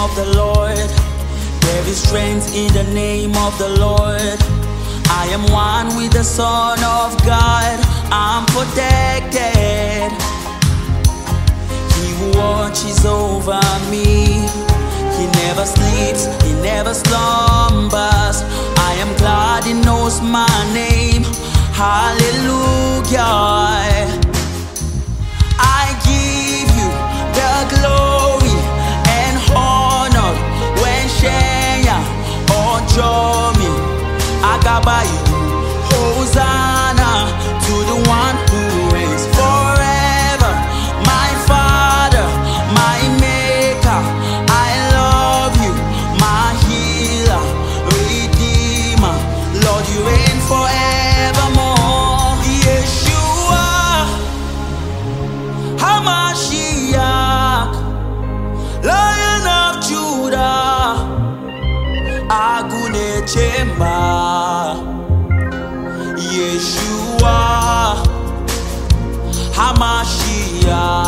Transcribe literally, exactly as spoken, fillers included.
of the Lord. There is strength in the name of the Lord. I am one with the Son of God. I'm protected. He who watches over me. He never sleeps, he never slumbers. I am glad he knows my name. Hallelujah. I give you the glory and honor when Shenya or Jomi Agabayu. Hosanna to the one who reigns forever. My Father, my Maker, I love you, my healer, Redeemer. Lord, you reign forevermore. Yeshua HaMashiach, Lion of Judah, Agune Chemba. Yeshua HaMashiach.